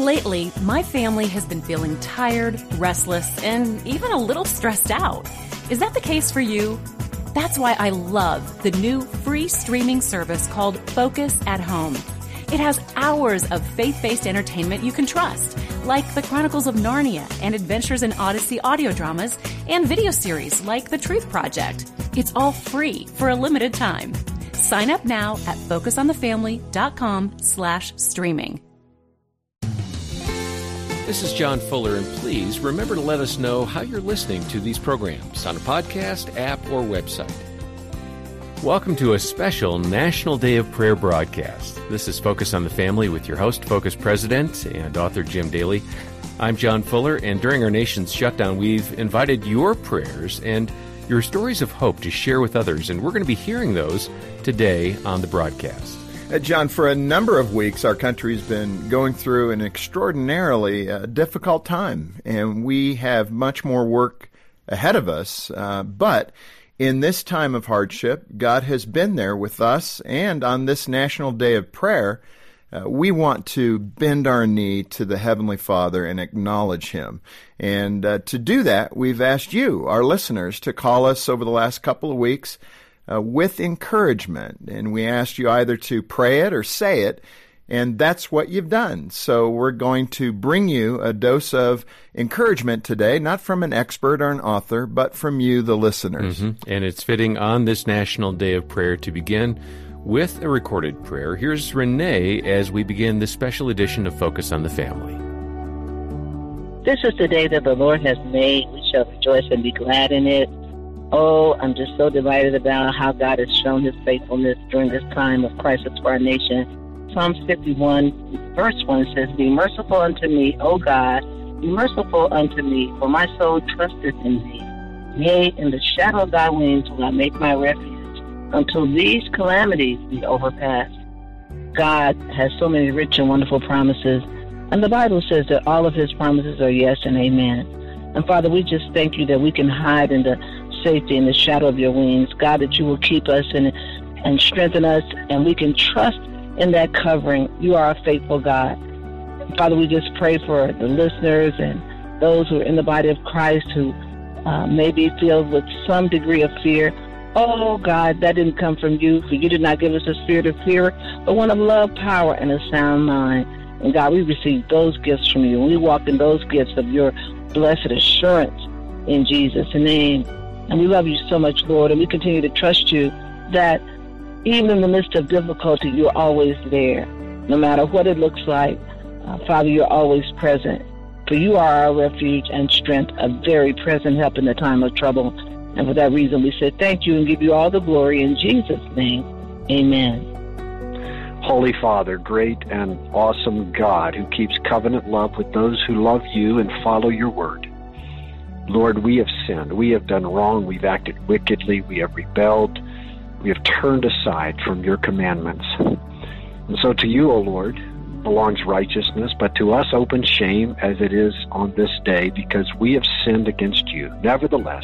Lately, my family has been feeling tired, restless, and even a little stressed out. Is that the case for you? That's why I love the new free streaming service called Focus at Home. It has hours of faith-based entertainment you can trust, like the Chronicles of Narnia and Adventures in Odyssey audio dramas, and video series like The Truth Project. It's all free for a limited time. Sign up now at focusonthefamily.com/streaming. This is John Fuller, and please remember to let us know how you're listening to these programs on a podcast, app, or website. Welcome to a special National Day of Prayer broadcast. This is Focus on the Family with your host, Focus President and author Jim Daly. I'm John Fuller, and during our nation's shutdown, we've invited your prayers and your stories of hope to share with others, and we're going to be hearing those today on the broadcast. John, for a number of weeks, our country's been going through an extraordinarily difficult time, and we have much more work ahead of us. But in this time of hardship, God has been there with us, and on this National Day of Prayer, we want to bend our knee to the Heavenly Father and acknowledge Him. And to do that, we've asked you, our listeners, to call us over the last couple of weeks with encouragement, and we asked you either to pray it or say it, and that's what you've done. So we're going to bring you a dose of encouragement today, not from an expert or an author, but from you, the listeners. And it's fitting on this National Day of Prayer to begin with a recorded prayer. Here's Renee as we begin this special edition of Focus on the Family. This is the day that the Lord has made. We shall rejoice and be glad in it. Oh, I'm just so delighted about how God has shown His faithfulness during this time of crisis for our nation. Psalms 51, verse 1 says, "Be merciful unto me, O God, be merciful unto me, for my soul trusteth in thee. Yea, in the shadow of thy wings will I make my refuge, until these calamities be overpassed." God has so many rich and wonderful promises, and the Bible says that all of His promises are yes and amen. And Father, we just thank you that we can hide in the safety in the shadow of your wings. God, that you will keep us and strengthen us, and we can trust in that covering. You are a faithful God. Father, we just pray for the listeners and those who are in the body of Christ who may be filled with some degree of fear. Oh, God, that didn't come from you, for you did not give us a spirit of fear, but one of love, power, and a sound mind. And God, we receive those gifts from you, and we walk in those gifts of your blessed assurance in Jesus' name. And we love you so much, Lord, and we continue to trust you that even in the midst of difficulty, you're always there. No matter what it looks like, Father, you're always present. For you are our refuge and strength, a very present help in the time of trouble. And for that reason, we say thank you and give you all the glory in Jesus' name. Amen. Holy Father, great and awesome God who keeps covenant love with those who love you and follow your word. Lord, we have sinned. We have done wrong. We've acted wickedly. We have rebelled. We have turned aside from your commandments. And so to you, O Lord, belongs righteousness, but to us open shame as it is on this day because we have sinned against you. Nevertheless,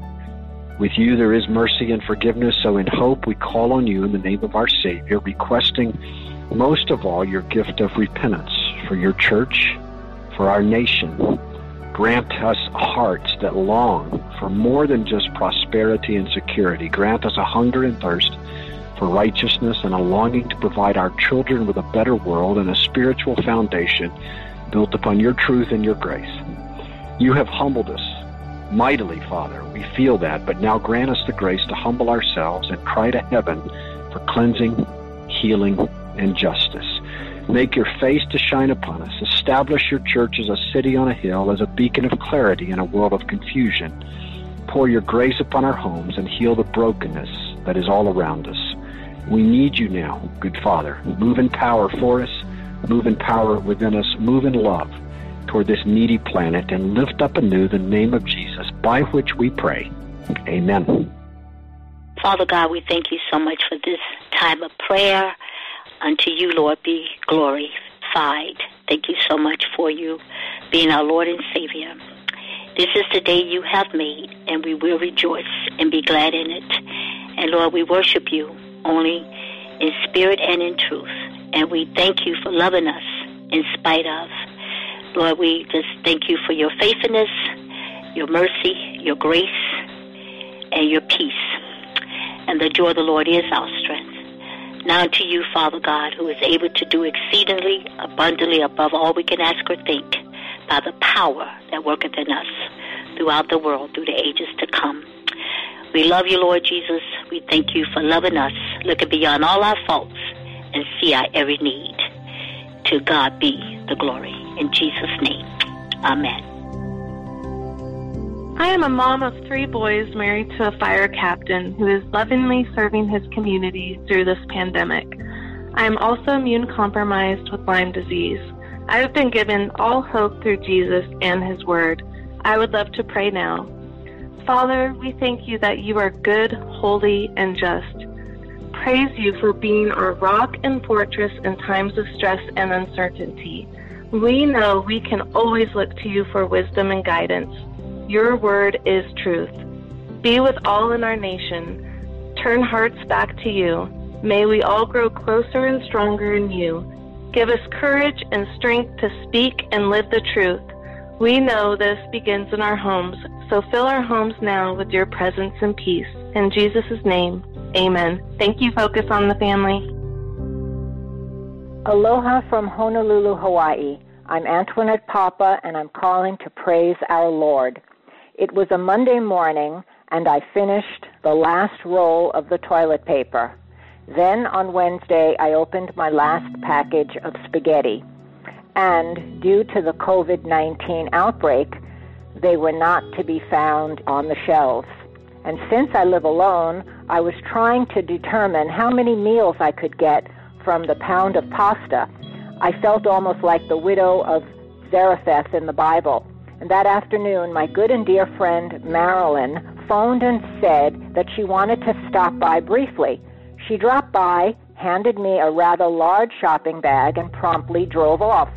with you there is mercy and forgiveness, so in hope we call on you in the name of our Savior, requesting most of all your gift of repentance for your church, for our nation. Grant us hearts that long for more than just prosperity and security. Grant us a hunger and thirst for righteousness and a longing to provide our children with a better world and a spiritual foundation built upon your truth and your grace. You have humbled us mightily, Father. We feel that, but now grant us the grace to humble ourselves and cry to heaven for cleansing, healing, and justice. Make your face to shine upon us. Establish your church as a city on a hill, as a beacon of clarity in a world of confusion. Pour your grace upon our homes and heal the brokenness that is all around us. We need you now, good Father. Move in power for us. Move in power within us. Move in love toward this needy planet and lift up anew the name of Jesus, by which we pray. Amen. Father God, we thank you so much for this time of prayer. Unto you, Lord, be glorified. Thank you so much for you being our Lord and Savior. This is the day you have made, and we will rejoice and be glad in it. And Lord, we worship you only in spirit and in truth. And we thank you for loving us in spite of. Lord, we just thank you for your faithfulness, your mercy, your grace, and your peace. And the joy of the Lord is our strength. Now unto you, Father God, who is able to do exceedingly abundantly above all we can ask or think, by the power that worketh in us throughout the world, through the ages to come. We love you, Lord Jesus. We thank you for loving us, looking beyond all our faults, and see our every need. To God be the glory. In Jesus' name, amen. I am a mom of 3 boys married to a fire captain who is lovingly serving his community through this pandemic. I am also immune compromised with Lyme disease. I have been given all hope through Jesus and his word. I would love to pray now. Father, we thank you that you are good, holy, and just. Praise you for being our rock and fortress in times of stress and uncertainty. We know we can always look to you for wisdom and guidance. Your word is truth. Be with all in our nation. Turn hearts back to you. May we all grow closer and stronger in you. Give us courage and strength to speak and live the truth. We know this begins in our homes, so fill our homes now with your presence and peace. In Jesus' name, amen. Thank you, Focus on the Family. Aloha from Honolulu, Hawaii. I'm Antoinette Papa, and I'm calling to praise our Lord. It was a Monday morning, and I finished the last roll of the toilet paper. Then on Wednesday, I opened my last package of spaghetti. And due to the COVID-19 outbreak, they were not to be found on the shelves. And since I live alone, I was trying to determine how many meals I could get from the pound of pasta. I felt almost like the widow of Zarephath in the Bible. And that afternoon, my good and dear friend Marilyn phoned and said that she wanted to stop by briefly. She dropped by, handed me a rather large shopping bag, and promptly drove off.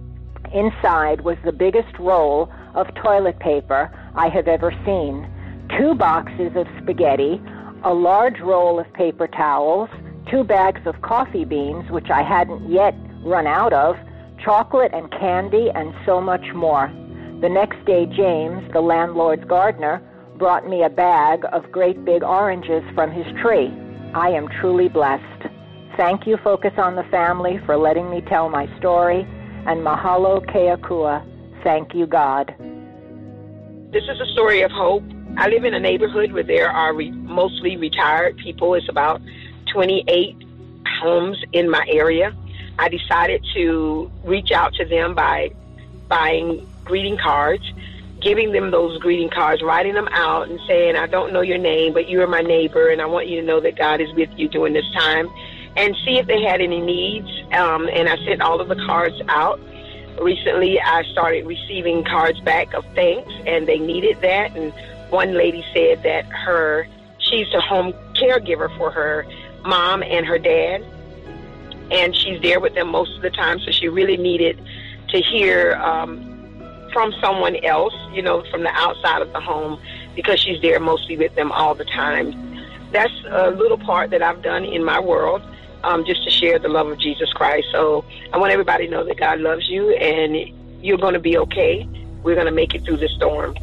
Inside was the biggest roll of toilet paper I have ever seen. 2 boxes of spaghetti, a large roll of paper towels, 2 bags of coffee beans, which I hadn't yet run out of, chocolate and candy, and so much more. The next day, James, the landlord's gardener, brought me a bag of great big oranges from his tree. I am truly blessed. Thank you, Focus on the Family, for letting me tell my story, and mahalo keakua. Thank you, God. This is a story of hope. I live in a neighborhood where there are mostly retired people. It's about 28 homes in my area. I decided to reach out to them by buying greeting cards, giving them those greeting cards, writing them out and saying, I don't know your name, but you are my neighbor, and I want you to know that God is with you during this time, and see if they had any needs. And I sent all of the cards out. Recently, I started receiving cards back of thanks, and they needed that. And one lady said that she's a home caregiver for her mom and her dad, and she's there with them most of the time, so she really needed to hear from someone else, from the outside of the home, because she's there mostly with them all the time. That's a little part that I've done in my world, just to share the love of Jesus Christ. So I want everybody to know that God loves you, and you're going to be okay. We're going to make it through the storm.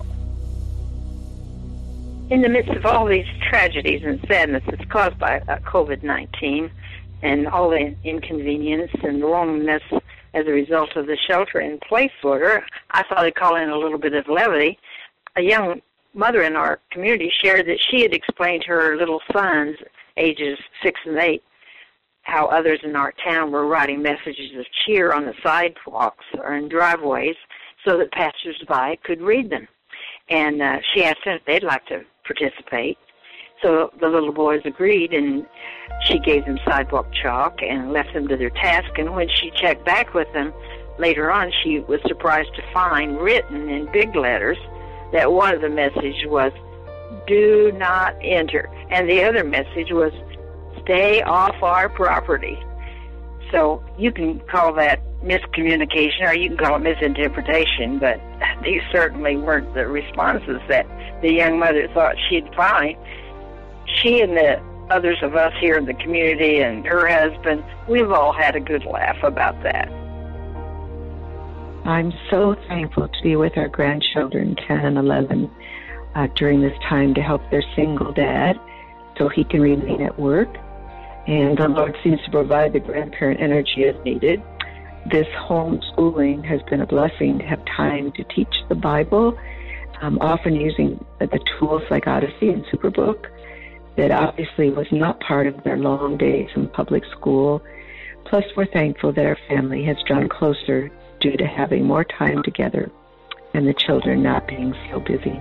In the midst of all these tragedies and sadnesses caused by COVID-19 and all the inconvenience and loneliness as a result of the shelter-in-place order, I thought I'd call in a little bit of levity. A young mother in our community shared that she had explained to her little sons, ages 6 and 8, how others in our town were writing messages of cheer on the sidewalks or in driveways so that passers-by could read them. And she asked them if they'd like to participate. So the little boys agreed, and she gave them sidewalk chalk and left them to their task. And when she checked back with them later on, she was surprised to find written in big letters that one of the messages was, "Do not enter." And the other message was, "Stay off our property." So you can call that miscommunication, or you can call it misinterpretation, but these certainly weren't the responses that the young mother thought she'd find. She and the others of us here in the community and her husband, we've all had a good laugh about that. I'm so thankful to be with our grandchildren, 10 and 11, during this time to help their single dad so he can remain at work. And the Lord seems to provide the grandparent energy as needed. This homeschooling has been a blessing to have time to teach the Bible, often using the tools like Odyssey and Superbook that obviously was not part of their long days in public school. Plus, we're thankful that our family has drawn closer due to having more time together and the children not being so busy.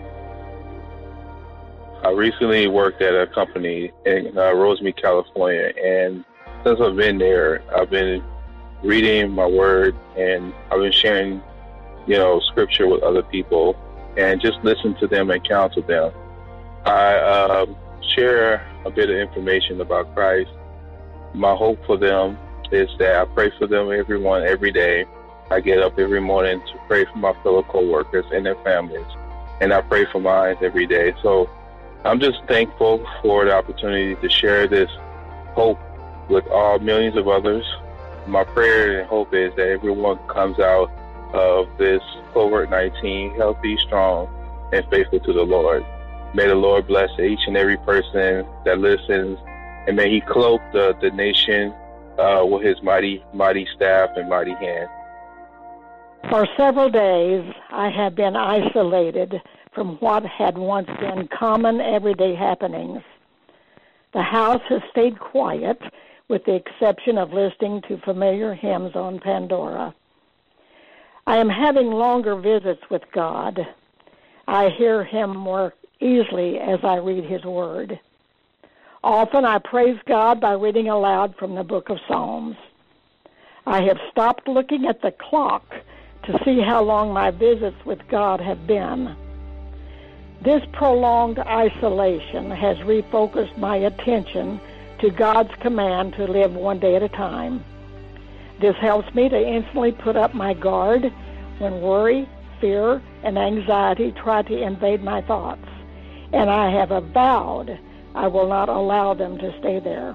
I recently worked at a company in Rosemead, California, and since I've been there, I've been reading my word, and I've been sharing, scripture with other people, and just listen to them and counsel them. I share a bit of information about Christ. My hope for them is that I pray for them every day. I get up every morning to pray for my fellow co-workers and their families, and I pray for mine every day. So I'm just thankful for the opportunity to share this hope with all millions of others. My prayer and hope is that everyone comes out of this COVID-19 healthy, strong, and faithful to the Lord. May the Lord bless each and every person that listens, and may He clothe the nation with His mighty staff and mighty hand. For several days, I have been isolated from what had once been common everyday happenings. The house has stayed quiet, with the exception of listening to familiar hymns on Pandora. I am having longer visits with God. I hear Him more easily as I read His Word. Often I praise God by reading aloud from the book of Psalms. I have stopped looking at the clock to see how long my visits with God have been. This prolonged isolation has refocused my attention to God's command to live one day at a time. This helps me to instantly put up my guard when worry, fear, and anxiety try to invade my thoughts, and I have vowed I will not allow them to stay there.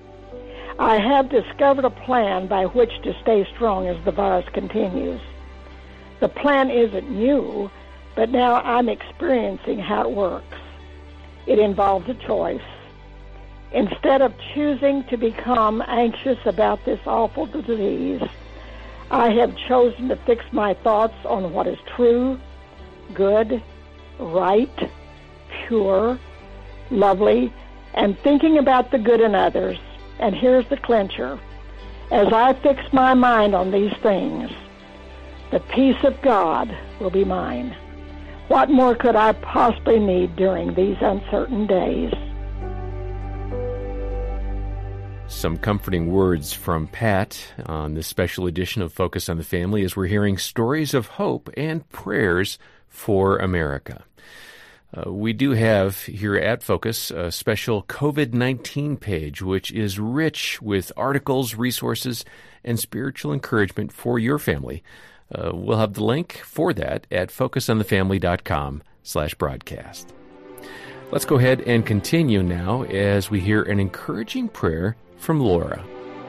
I have discovered a plan by which to stay strong as the virus continues. The plan isn't new, but now I'm experiencing how it works. It involves a choice. Instead of choosing to become anxious about this awful disease, I have chosen to fix my thoughts on what is true, good, right, pure, lovely, and thinking about the good in others. And here's the clincher. As I fix my mind on these things, the peace of God will be mine. What more could I possibly need during these uncertain days? Some comforting words from Pat on this special edition of Focus on the Family as we're hearing stories of hope and prayers for America. We do have here at Focus a special COVID-19 page, which is rich with articles, resources, and spiritual encouragement for your family. We'll have the link for that at focusonthefamily.com/broadcast. Let's go ahead and continue now as we hear an encouraging prayer from Laura.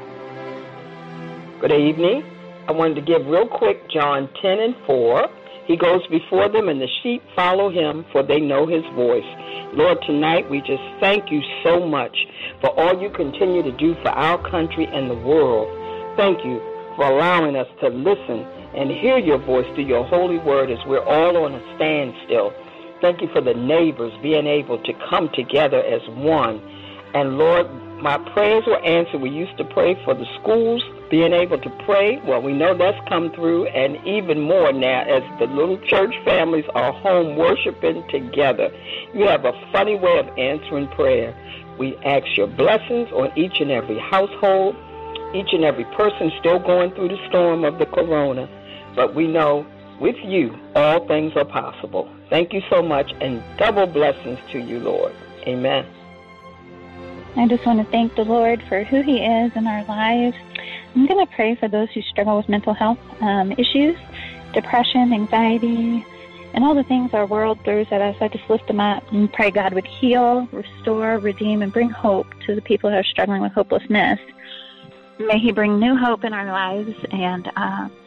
Good evening. I wanted to give real quick John 10:4. He goes before them, and the sheep follow him, for they know his voice. Lord, tonight we just thank you so much for all you continue to do for our country and the world. Thank you for allowing us to listen and hear your voice through your holy word as we're all on a standstill. Thank you for the neighbors being able to come together as one. And Lord, my prayers were answered. We used to pray for the schools being able to pray. Well, we know that's come through, and even more now as the little church families are home worshiping together. You have a funny way of answering prayer. We ask your blessings on each and every household, each and every person still going through the storm of the corona. But we know with you, all things are possible. Thank you so much, and double blessings to you, Lord. Amen. I just want to thank the Lord for who He is in our lives. I'm going to pray for those who struggle with mental health issues, depression, anxiety, and all the things our world throws at us. I just lift them up and pray God would heal, restore, redeem, and bring hope to the people who are struggling with hopelessness. May He bring new hope in our lives and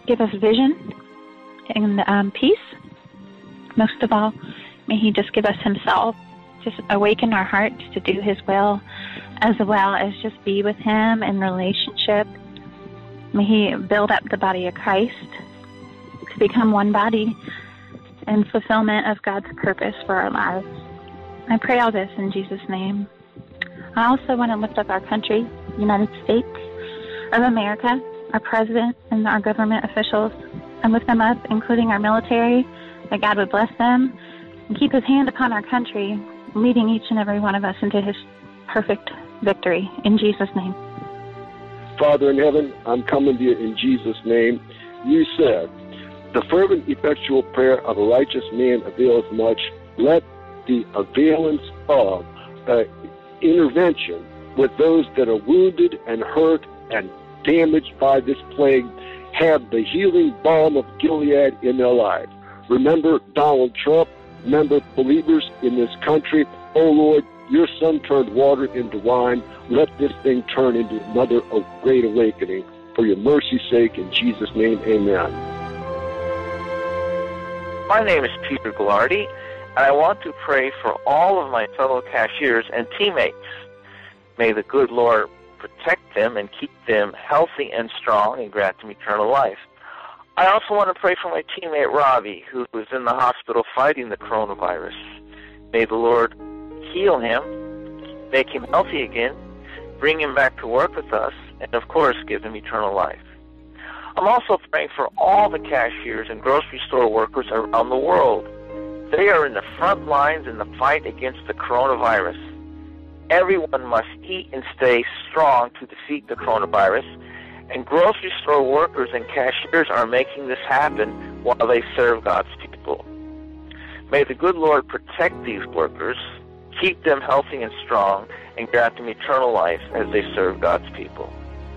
give us vision and peace. Most of all, may He just give us Himself, just awaken our hearts to do His will, as well as just be with Him in relationship. May He build up the body of Christ to become one body in fulfillment of God's purpose for our lives. I pray all this in Jesus' name. I also want to lift up our country, the United States of America, our president and our government officials. I lift them up, including our military, that God would bless them and keep His hand upon our country, leading each and every one of us into His perfect victory. In Jesus' name. Father in heaven, I'm coming to you in Jesus' name. You said, the fervent, effectual prayer of a righteous man avails much. Let the availance of intervention with those that are wounded and hurt and damaged by this plague have the healing balm of Gilead in their lives. Remember Donald Trump. Remember believers in this country. Oh, Lord, your Son turned water into wine. Let this thing turn into another great awakening. For your mercy's sake, in Jesus' name, amen. My name is Peter Ghilardi, and I want to pray for all of my fellow cashiers and teammates. May the good Lord protect them and keep them healthy and strong and grant them eternal life. I also want to pray for my teammate Ravi, who is in the hospital fighting the coronavirus. May the Lord heal him, make him healthy again, bring him back to work with us, and of course give him eternal life. I'm also praying for all the cashiers and grocery store workers around the world. They are in the front lines in the fight against the coronavirus. Everyone must eat and stay strong to defeat the coronavirus, and grocery store workers and cashiers are making this happen while they serve God's people. May the good Lord protect these workers, keep them healthy and strong, and grant them eternal life as they serve God's people.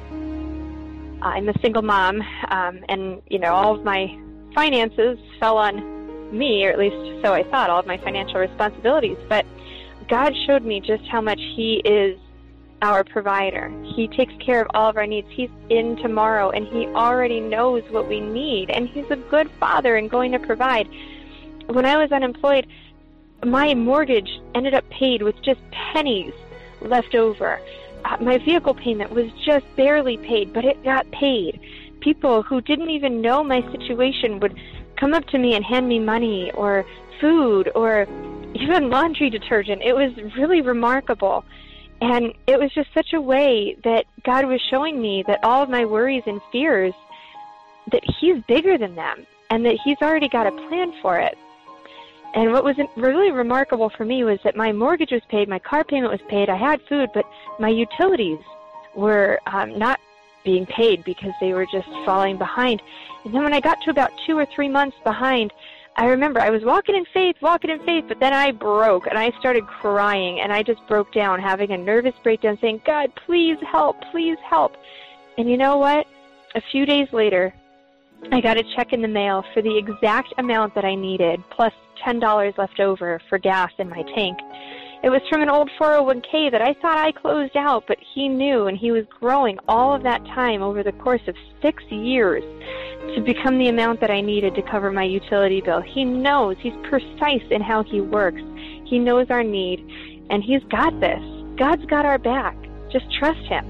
I'm a single mom, and, all of my finances fell on me, or at least so I thought, all of my financial responsibilities. But God showed me just how much He is our provider. He takes care of all of our needs. He's in tomorrow, and He already knows what we need, and He's a good Father and going to provide. When I was unemployed, my mortgage ended up paid with just pennies left over. My vehicle payment was just barely paid, but it got paid. People who didn't even know my situation would come up to me and hand me money or food or even laundry detergent. It was really remarkable. And it was just such a way that God was showing me that all of my worries and fears, that He's bigger than them and that He's already got a plan for it. And what was really remarkable for me was that my mortgage was paid, my car payment was paid, I had food, but my utilities were not being paid because they were just falling behind. And then when I got to about 2 or 3 months behind, I remember I was walking in faith, but then I broke, and I started crying, and I just broke down, having a nervous breakdown, saying, God, please help, please help. And you know what? A few days later, I got a check in the mail for the exact amount that I needed, plus $10 left over for gas in my tank. It was from an old 401k that I thought I closed out, but He knew, and He was growing all of that time over the course of 6 years to become the amount that I needed to cover my utility bill. He knows. He's precise in how He works. He knows our need, and He's got this. God's got our back. Just trust Him.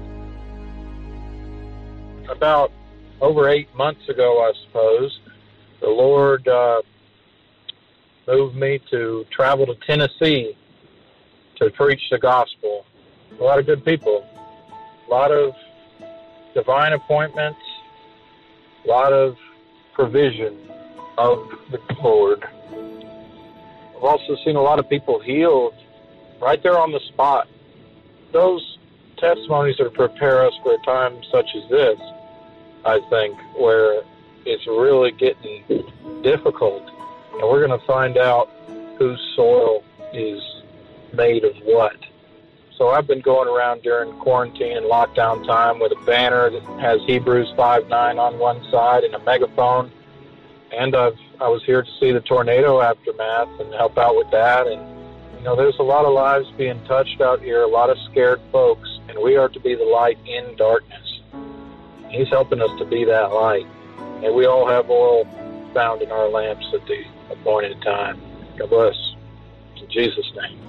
About over 8 months ago, I suppose, the Lord moved me to travel to Tennessee to preach the gospel. A lot of good people, a lot of divine appointments, a lot of provision of the Lord. I've also seen a lot of people healed right there on the spot. Those testimonies that prepare us for a time such as this, I think, where it's really getting difficult, and we're going to find out whose soil is made of what. So I've been going around during quarantine and lockdown time with a banner that has Hebrews 5:9 on one side and a megaphone, and I was here to see the tornado aftermath and help out with that. And there's a lot of lives being touched out here, a lot of scared folks, and we are to be the light in darkness. He's helping us to be that light. May we all have oil found in our lamps at the appointed time. God bless. In Jesus' name.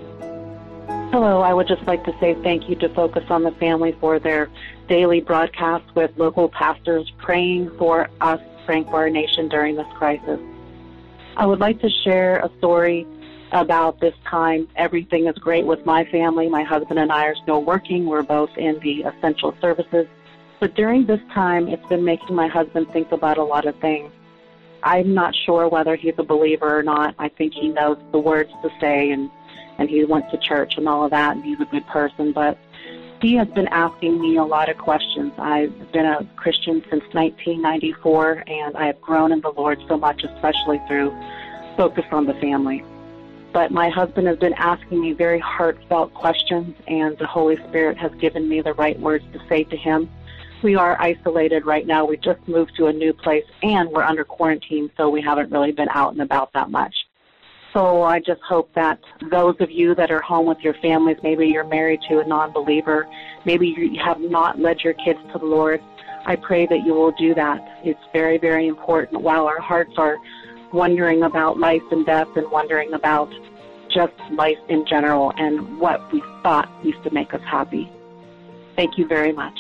Hello, I would just like to say thank you to Focus on the Family for their daily broadcast with local pastors praying for us, praying for our nation during this crisis. I would like to share a story about this time. Everything is great with my family. My husband and I are still working. We're both in the essential services. But during this time, it's been making my husband think about a lot of things. I'm not sure whether he's a believer or not. I think he knows the words to say, and he went to church and all of that, and he's a good person. But he has been asking me a lot of questions. I've been a Christian since 1994, and I have grown in the Lord so much, especially through Focus on the Family. But my husband has been asking me very heartfelt questions, and the Holy Spirit has given me the right words to say to him. We are isolated right now. We just moved to a new place, and we're under quarantine, so we haven't really been out and about that much. So I just hope that those of you that are home with your families, maybe you're married to a non-believer, maybe you have not led your kids to the Lord, I pray that you will do that. It's very, very important. While our hearts are wondering about life and death and wondering about just life in general and what we thought used to make us happy. Thank you very much.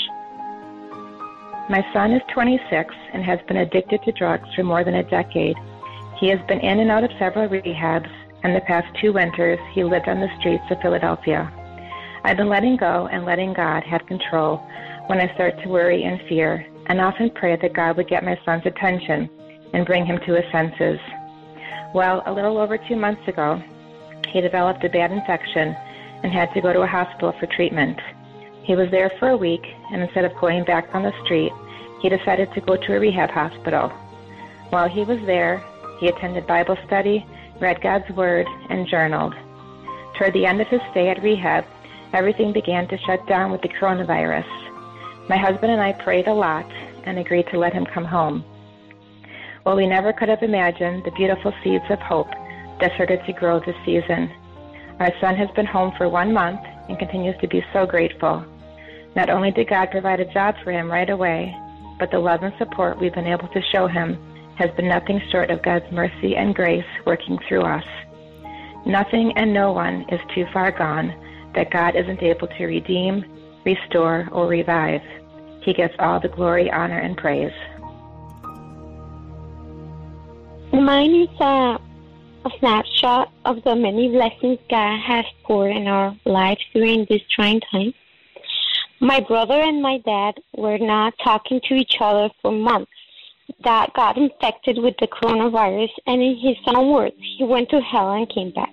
My son is 26 and has been addicted to drugs for more than a decade. He has been in and out of several rehabs, and the past 2 winters he lived on the streets of Philadelphia. I've been letting go and letting God have control when I start to worry and fear, and often pray that God would get my son's attention and bring him to his senses. Well, a little over 2 months ago, he developed a bad infection and had to go to a hospital for treatment. He was there for a week, and instead of going back on the street, he decided to go to a rehab hospital. While he was there, he attended Bible study, read God's Word, and journaled. Toward the end of his stay at rehab, everything began to shut down with the coronavirus. My husband and I prayed a lot and agreed to let him come home. Well, we never could have imagined the beautiful seeds of hope that started to grow this season. Our son has been home for 1 month and continues to be so grateful. Not only did God provide a job for him right away, but the love and support we've been able to show him has been nothing short of God's mercy and grace working through us. Nothing and no one is too far gone that God isn't able to redeem, restore, or revive. He gets all the glory, honor, and praise. Mine is a snapshot of the many blessings God has poured in our lives during this trying time. My brother and my dad were not talking to each other for months. Dad got infected with the coronavirus, and in his own words, he went to hell and came back.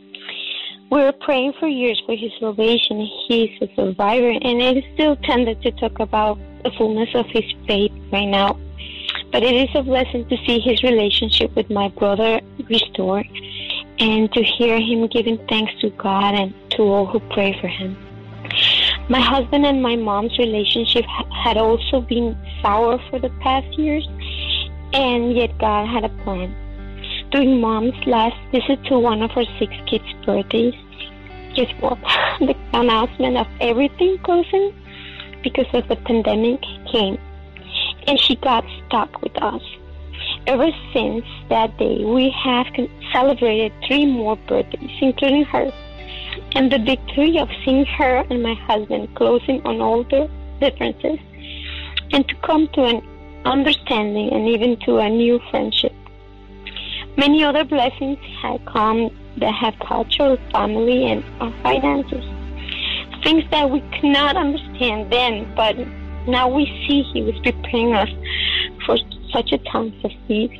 We were praying for years for his salvation. He's a survivor, and it is still tender to talk about the fullness of his faith right now. But it is a blessing to see his relationship with my brother restored and to hear him giving thanks to God and to all who pray for him. My husband and my mom's relationship had also been sour for the past years, and yet God had a plan. During Mom's last visit to one of her 6 kids' birthdays, guess what? The announcement of everything closing because of the pandemic came, and she got stuck with us. Ever since that day, we have celebrated 3 more birthdays, including hers. And the victory of seeing her and my husband closing on all their differences and to come to an understanding and even to a new friendship. Many other blessings have come that have touched our family and our finances. Things that we could not understand then, but now we see He was preparing us for such a time as this.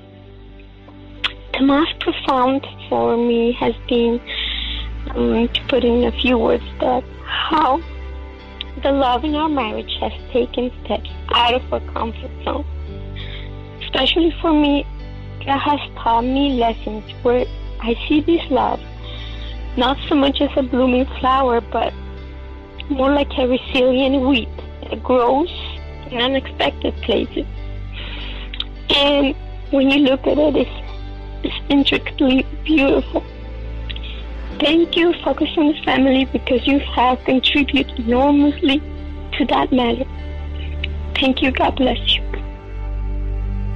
The most profound for me has been to put in a few words that how the love in our marriage has taken steps out of our comfort zone. Especially for me, God has taught me lessons where I see this love not so much as a blooming flower, but more like a resilient weed that grows in unexpected places. And when you look at it, it's intricately beautiful. Thank you, Focus on the Family, because you have contributed enormously to that matter. Thank you. God bless you.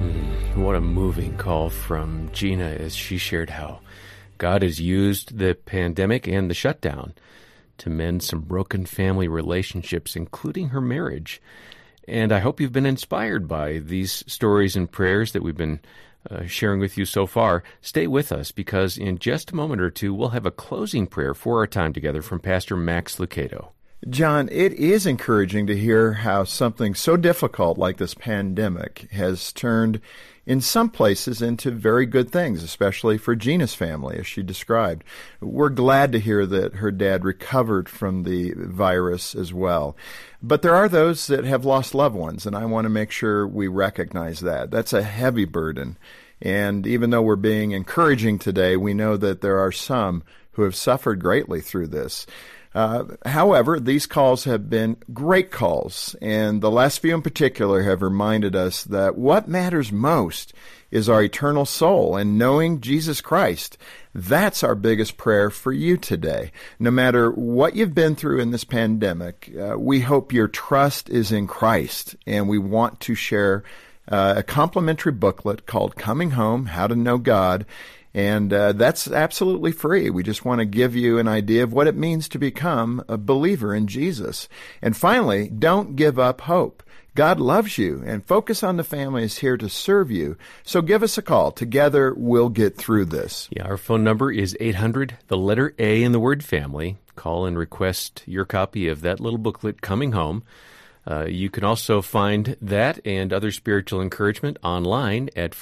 What a moving call from Gina as she shared how God has used the pandemic and the shutdown to mend some broken family relationships, including her marriage. And I hope you've been inspired by these stories and prayers that we've been sharing with you so far. Stay with us, because in just a moment or two, we'll have a closing prayer for our time together from Pastor Max Lucado. John, it is encouraging to hear how something so difficult like this pandemic has turned, in some places, into very good things, especially for Gina's family, as she described. We're glad to hear that her dad recovered from the virus as well. But there are those that have lost loved ones, and I want to make sure we recognize that. That's a heavy burden. And even though we're being encouraging today, we know that there are some who have suffered greatly through this. However, these calls have been great calls, and the last few in particular have reminded us that what matters most is our eternal soul and knowing Jesus Christ. That's our biggest prayer for you today. No matter what you've been through in this pandemic, we hope your trust is in Christ, and we want to share a complimentary booklet called Coming Home, How to Know God. And that's absolutely free. We just want to give you an idea of what it means to become a believer in Jesus. And finally, don't give up hope. God loves you, and Focus on the Family is here to serve you. So give us a call. Together, we'll get through this. Yeah, our phone number is 800, the letter A in the word family. Call and request your copy of that little booklet, Coming Home. You can also find that and other spiritual encouragement online at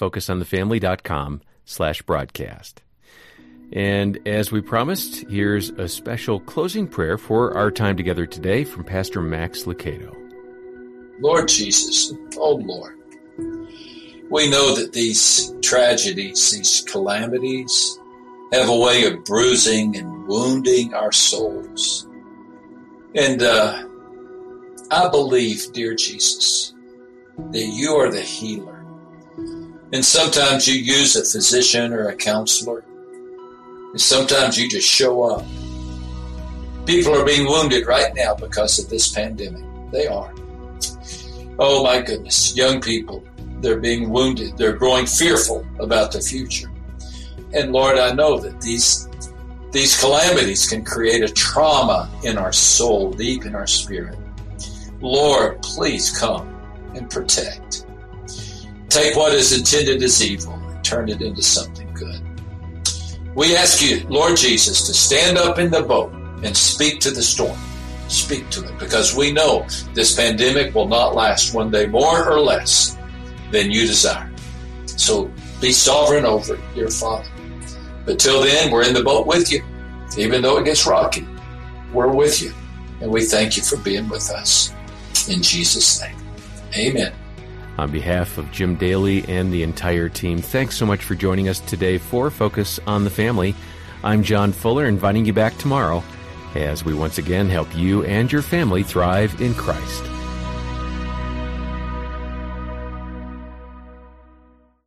focusonthefamily.com/broadcast. And as we promised, here's a special closing prayer for our time together today from Pastor Max Lucado. Lord Jesus, oh Lord, we know that these tragedies, these calamities, have a way of bruising and wounding our souls. And I believe, dear Jesus, that you are the healer. And sometimes you use a physician or a counselor. And sometimes you just show up. People are being wounded right now because of this pandemic. They are. Oh my goodness. Young people, they're being wounded. They're growing fearful about the future. And Lord, I know that these calamities can create a trauma in our soul, deep in our spirit. Lord, please come and protect. Take what is intended as evil and turn it into something good. We ask you, Lord Jesus, to stand up in the boat and speak to the storm. Speak to it, because we know this pandemic will not last one day more or less than you desire. So be sovereign over it, dear Father. But till then, we're in the boat with you. Even though it gets rocky, we're with you. And we thank you for being with us. In Jesus' name, amen. On behalf of Jim Daly and the entire team, thanks so much for joining us today for Focus on the Family. I'm John Fuller, inviting you back tomorrow as we once again help you and your family thrive in Christ.